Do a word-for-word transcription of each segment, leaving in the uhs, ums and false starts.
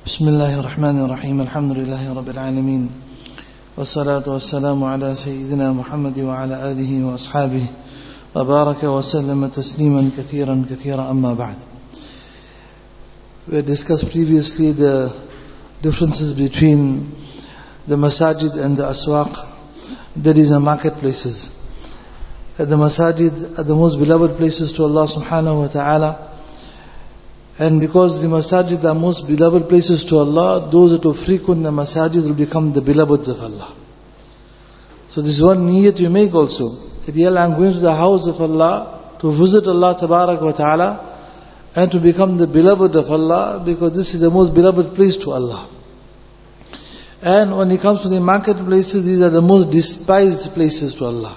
بسم الله الرحمن الرحيم الحمد لله رب العالمين والصلاة والسلام على سيدنا محمد وعلى آله وأصحابه وبارك وسلم تسليما كثيرا كثيرا أما بعد. We had discussed previously the differences between the masajid and the aswaq, that is the marketplaces. That the masajid are the most beloved places to Allah subhanahu wa ta'ala. And because the masajid are most beloved places to Allah, those that will frequent the masajid will become the beloveds of Allah. So this is one niyat you make also. That yeah, I'm going to the house of Allah to visit Allah tabarak wa ta'ala and to become the beloved of Allah, because this is the most beloved place to Allah. And when it comes to the marketplaces, these are the most despised places to Allah.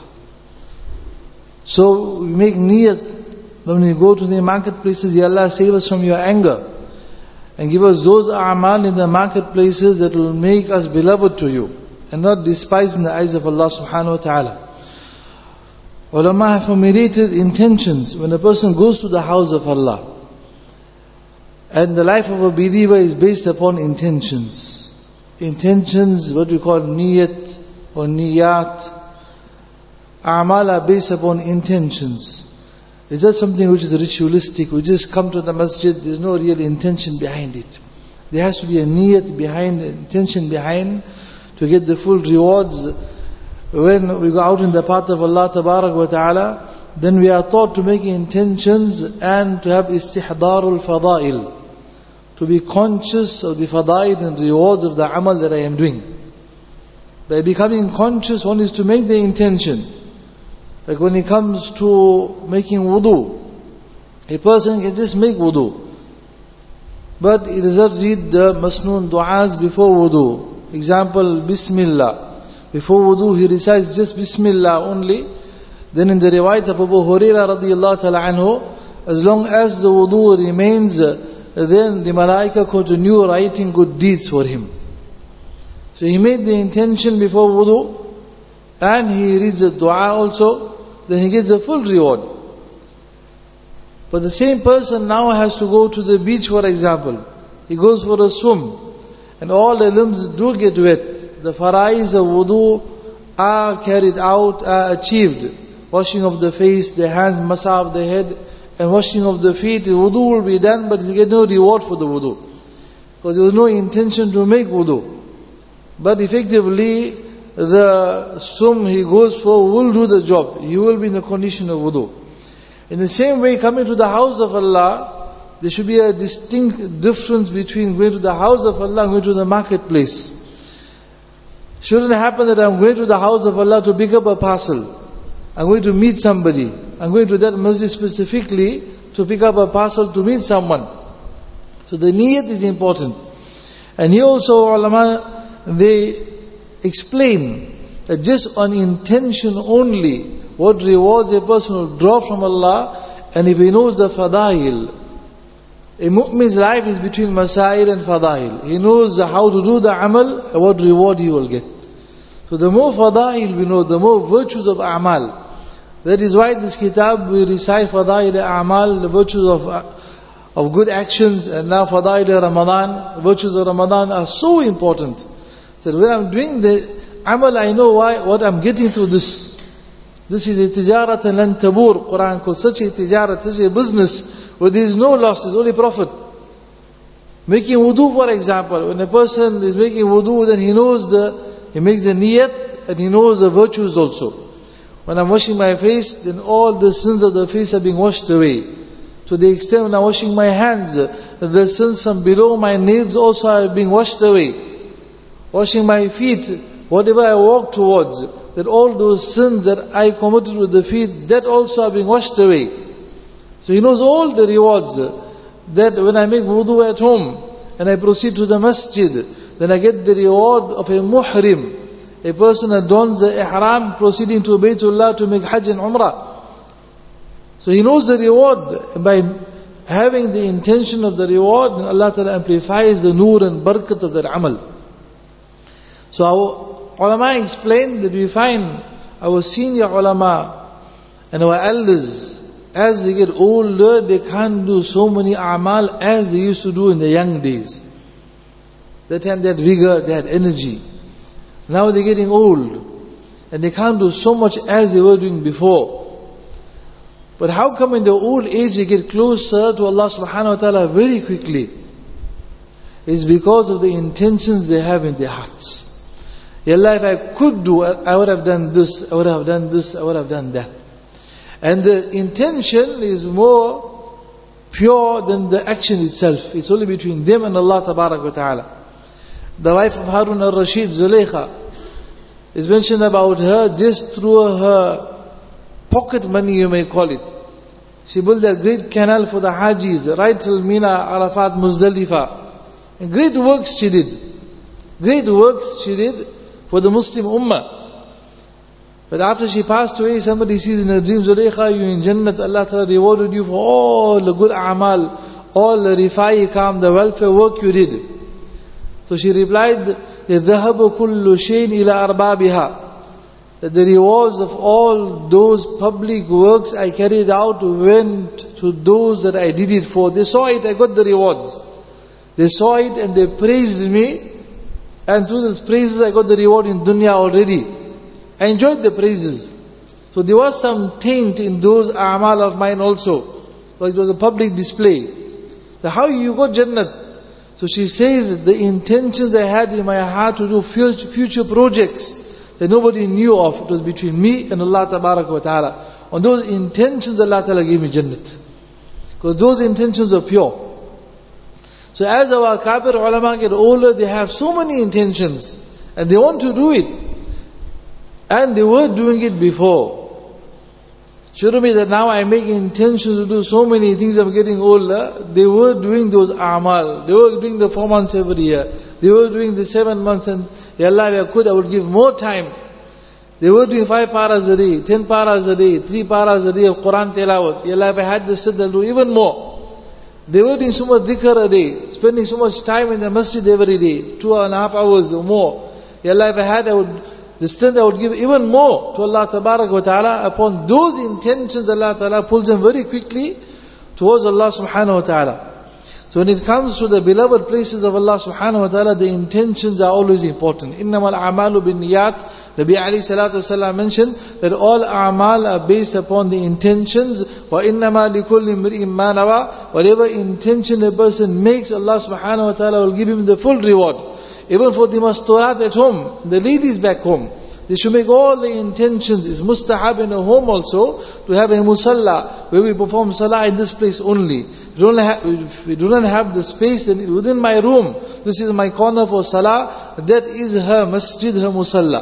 So we make niyat when we go to the marketplaces, Ya Allah, save us from your anger and give us those a'mal in the marketplaces that will make us beloved to you and not despised in the eyes of Allah subhanahu wa ta'ala. Ulama have formulated intentions when a person goes to the house of Allah. And the life of a believer is based upon intentions. Intentions, what we call niyat or niyat. A'mal are based upon intentions. It's not something which is ritualistic. We just come to the masjid, there's no real intention behind it. There has to be a niyat behind, intention behind, to get the full rewards. When we go out in the path of Allah tabarak wa ta'ala, then we are taught to make intentions and to have istihdarul fadail, to be conscious of the fadail and rewards of the amal that I am doing. By becoming conscious, one is to make the intention. Like when it comes to making wudu, a person can just make wudu, but he does not read the masnoon du'as before wudu. Example, Bismillah. Before wudu he recites just Bismillah only. Then in the riwayat of Abu Hurairah radiyallahu ta'ala anhu, as long as the wudu remains, then the malaika continue writing good deeds for him. So he made the intention before wudu, and he reads the dua also, then he gets a full reward. But the same person now has to go to the beach, for example. He goes for a swim, and all the limbs do get wet. The fara'is of wudu are carried out, are achieved. Washing of the face, the hands, masah of the head, and washing of the feet. The wudu will be done, but you get no reward for the wudu, because there was no intention to make wudu. But effectively, the sum he goes for will do the job. He will be in the condition of wudu. In the same way, coming to the house of Allah, there should be a distinct difference between going to the house of Allah and going to the marketplace. Shouldn't happen that I'm going to the house of Allah to pick up a parcel. I'm going to meet somebody. I'm going to that masjid specifically to pick up a parcel to meet someone. So the niyat is important. And here also ulama, they explain that just on intention only, what rewards a person will draw from Allah. And if he knows the fadail, a mu'min's life is between masail and fadail. He knows how to do the amal and what reward he will get. So the more fadail we know, the more virtues of amal. That is why this kitab we recite fadail amal, the virtues of of good actions, and now fadail Ramadan, virtues of Ramadan are so important. So when I'm doing the amal, I know why, what I'm getting through this. This is a tijaratan lan tabur. Quran calls such a tijarat, such a business where there is no loss, there is only profit. Making wudu, for example, when a person is making wudu, then he knows the, he makes the niyat and he knows the virtues also. When I'm washing my face, then all the sins of the face are being washed away. To the extent when I'm washing my hands, the sins from below my nails also are being washed away. Washing my feet, whatever I walk towards, that all those sins that I committed with the feet, that also are being washed away. So he knows all the rewards. That when I make wudu at home and I proceed to the masjid, then I get the reward of a muhrim, a person adorns the ihram proceeding to Baytullah to make hajj and umrah. So he knows the reward. By having the intention of the reward, Allah Ta'ala amplifies the nur and barakat of that amal. So our ulama explained that we find our senior ulama and our elders, as they get older, they can't do so many a'mal as they used to do in the young days. That time they had vigor, they had energy. Now they're getting old. And they can't do so much as they were doing before. But how come in their old age they get closer to Allah subhanahu wa ta'ala very quickly? It's because of the intentions they have in their hearts. Ya Allah, if I could do, I would have done this, I would have done this, I would have done that. And the intention is more pure than the action itself. It's only between them and Allah tabarak wa ta'ala. The wife of Harun al-Rashid, Zulaykha, is mentioned about her just through her pocket money, you may call it. She built that great canal for the Hajis, right till Mina, Arafat, Muzdalifah. And great works she did. Great works she did for the Muslim Ummah. But after she passed away, somebody sees in her dreams, Zulaykha, you in Jannat, Allah Ta'ala rewarded you for all the good a'mal, all the rifai kam, the welfare work you did. So she replied, يَذَهَبُ كُلُّ شَيْءٍ إِلَىٰ أَرْبَابِهَا. That the rewards of all those public works I carried out went to those that I did it for. They saw it, I got the rewards. They saw it and they praised me, and through those praises I got the reward in dunya already. I enjoyed the praises. So there was some taint in those a'mal of mine also. But it was a public display. So how you got Jannat? So she says, the intentions I had in my heart to do future projects that nobody knew of, it was between me and Allah Tabarak wa Ta'ala. On those intentions Allah Ta'ala gave me Jannat. Because those intentions are pure. So as our Kabir ulama get older, they have so many intentions and they want to do it. And they were doing it before. Shouldn't be that now I make intentions to do so many things, I'm getting older. They were doing those a'mal. They were doing the four months every year. They were doing the seven months, and Ya Allah, if I could, I would give more time. They were doing five paras a day, ten paras a day, three paras a day of Quran tilawat. Ya Allah, if I had the strength, I'll do even more. They were doing so much dhikr a day, spending so much time in the masjid every day, two and a half hours or more. Ya Allah, if I had, I would, the strength I would give even more to Allah Tabarak wa Ta'ala. Upon those intentions, Allah Ta'ala pulls them very quickly towards Allah Subhanahu wa Ta'ala. So when it comes to the beloved places of Allah Subhanahu wa Ta'ala, the intentions are always important. إِنَّمَا الْأَعْمَالُ بِالنِّيَّاتِ. Nabi alayhi salatu wasalam mentioned that all a'mal are based upon the intentions. وَإِنَّمَا لِكُلِّ امْرِئٍ مَّا نَوَى. Whatever intention a person makes, Allah Subhanahu wa Ta'ala will give him the full reward. Even for the masturat at home, the ladies back home, they should make all the intentions. It's mustahab in a home also to have a musalla where we perform salah in this place only. We don't have, if we do not have the space, then within my room, this is my corner for salah, that is her masjid, her musalla.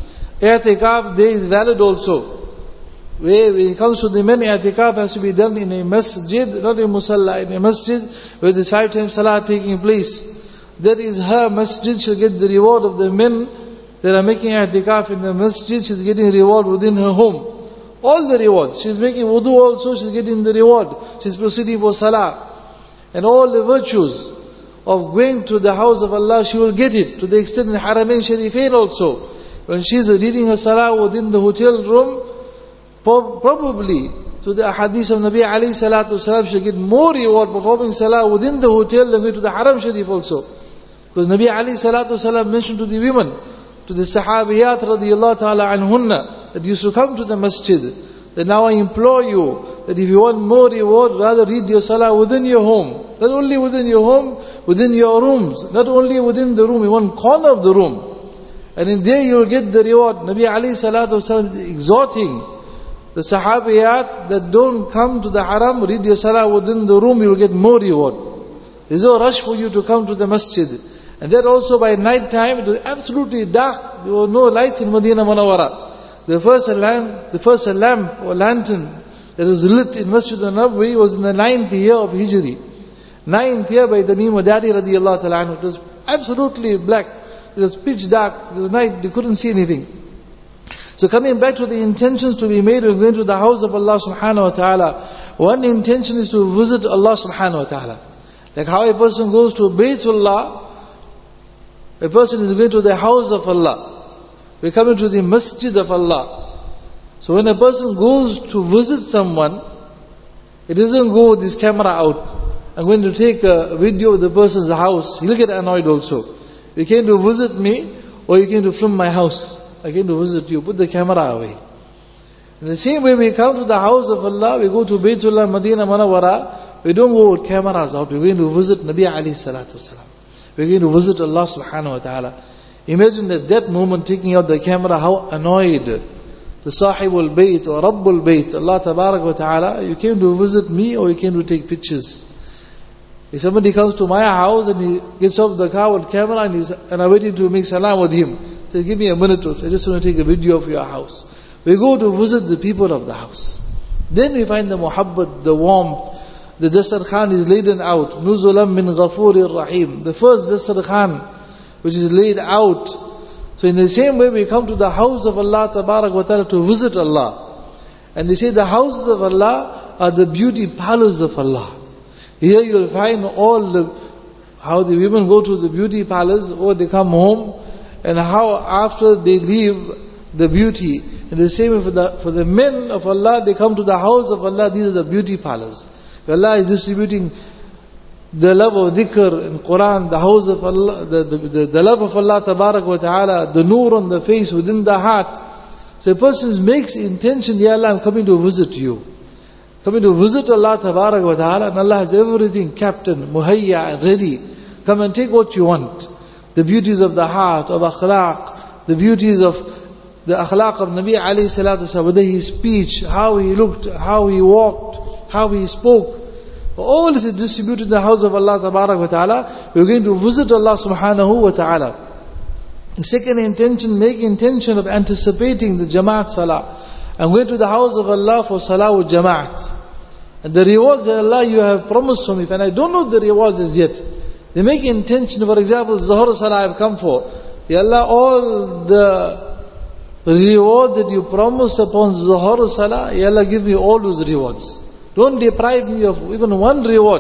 I'tikaf there is valid also. Where when it comes to the men, i'tikaf has to be done in a masjid, not a musalla, in a masjid where the five times salah taking place. That is her masjid, she'll get the reward of the men that are making i'tikaf in the masjid, she's getting reward within her home. All the rewards. She's making wudu also, she's getting the reward. She's proceeding for salah. And all the virtues of going to the house of Allah, she will get it. To the extent in Haramain Sharifain also. When she's reading her salah within the hotel room, probably to the hadith of Nabi alayhi salatu wasalam, she'll get more reward performing salah within the hotel than going to the Haram Sharif also. Because Nabi alayhi salatu wasalam mentioned to the women, to the sahabiyat radiyallahu ta'ala anhunna, that used to come to the masjid, that now I implore you, that if you want more reward, rather read your salah within your home. Not only within your home, within your rooms. Not only within the room, in one corner of the room. And in there you will get the reward. Nabi alayhi salatu wasalam is exhorting the sahabiyat that don't come to the haram, read your salah within the room, you will get more reward. There's no rush for you to come to the masjid. And that also by night time, it was absolutely dark. There were no lights in Medina Munawwara. The first lamp, the first lamp or lantern that was lit in Masjid al-Nabawi was in the ninth year of Hijri. Ninth year by the name of Dari radiyallahu ta'ala anhu. It was absolutely black. It was pitch dark. It was night. They couldn't see anything. So coming back to the intentions to be made when going to the house of Allah subhanahu wa ta'ala. One intention is to visit Allah subhanahu wa ta'ala. Like how a person goes to Baytullah, a person is going to the house of Allah. We're coming to the masjid of Allah. So when a person goes to visit someone, it doesn't go with his camera out. I'm going to take a video of the person's house. He'll get annoyed also. You came to visit me, or you came to film my house. I came to visit you. Put the camera away. In the same way, we come to the house of Allah, we go to Baytullah, Madinah, Manawwara, we don't go with cameras out. We're going to visit Nabi alayhi salatu wasalam. We're going to visit Allah subhanahu wa ta'ala. Imagine at that moment taking out the camera, how annoyed the Sahibul Bayt or Rabbul Bayt, Allah tabarak wa ta'ala, you came to visit me or you came to take pictures. If somebody comes to my house and he gets off the car with camera and, he's, and I'm waiting to make salam with him, says, give me a minute or two, I just want to take a video of your house. We go to visit the people of the house. Then we find the muhabbat, the warmth. The Dasar Khan is laden out. Nuzulam min ghafurir rahim. The first Dasar Khan, which is laid out. So in the same way, we come to the house of Allah tabarak wa ta'ala to visit Allah. And they say the houses of Allah are the beauty parlors of Allah. Here you will find all the, how the women go to the beauty parlors, or they come home, and how after they leave the beauty. In the same way for the, for the men of Allah, they come to the house of Allah, these are the beauty parlors. Allah is distributing the love of dhikr in Quran, the house of Allah, the, the, the, the love of Allah tabarak wa ta'ala, the nur on the face, within the heart. So a person makes intention, Ya Allah, I'm coming to visit you. Coming to visit Allah tabarak wa ta'ala, and Allah has everything captain, muhayya, ready. Come and take what you want. The beauties of the heart, of akhlaq, the beauties of the akhlaq of Nabi alayhi salatu wasallam, whether his speech, how he looked, how he walked, how he spoke. All this is distributed in the house of Allah tabarak wa ta'ala. We're going to visit Allah subhanahu wa ta'ala. The second intention, make intention of anticipating the Jamaat Salah. I'm going to the house of Allah for Salah with Jamaat. And the rewards that Allah you have promised for me, and I don't know the rewards as yet. They make intention, for example, Zuhur Salah I have come for. Ya Allah, all the rewards that you promised upon Zuhur Salah, Ya Allah, give me all those rewards. Don't deprive me of even one reward.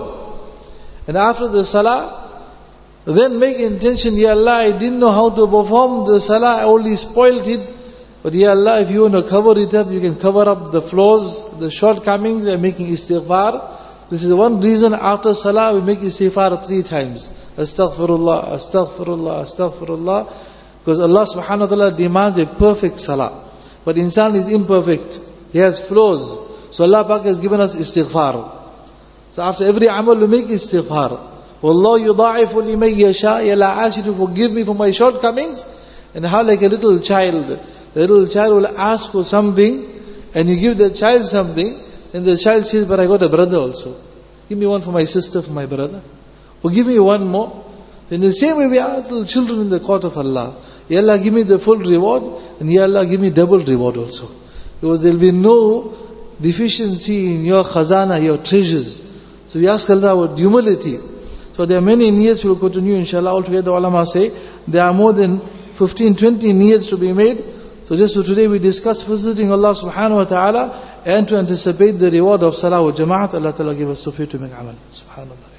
And after the Salah, then make intention, Ya Allah, I didn't know how to perform the Salah, I only spoiled it. But Ya Allah, if you want to cover it up, you can cover up the flaws, the shortcomings, and making istighfar. This is one reason after Salah we make istighfar three times. Astaghfirullah, astaghfirullah, astaghfirullah. Because Allah subhanahu wa ta'ala demands a perfect Salah. But insan is imperfect. He has flaws. So Allah Pak has given us istighfar. So after every amal we make istighfar. Wallahu yudha'ifu liman yasha. Ya Allah, I ask you to forgive me for my shortcomings. And how like a little child, the little child will ask for something, and you give the child something, and the child says, but I got a brother also. Give me one for my sister, for my brother. Or give me one more. In the same way we are little children in the court of Allah. Ya Allah, give me the full reward, and Ya Allah, give me double reward also. Because there will be no deficiency in your khazana, your treasures. So we ask Allah with humility. So there are many niyats we will continue inshallah. Altogether ulama say there are more than fifteen, twenty niyats to be made. So just for today we discuss visiting Allah subhanahu wa ta'ala and to anticipate the reward of salah wa jama'at. Allah ta'ala give us tawfiq to make amal. Subhanallah.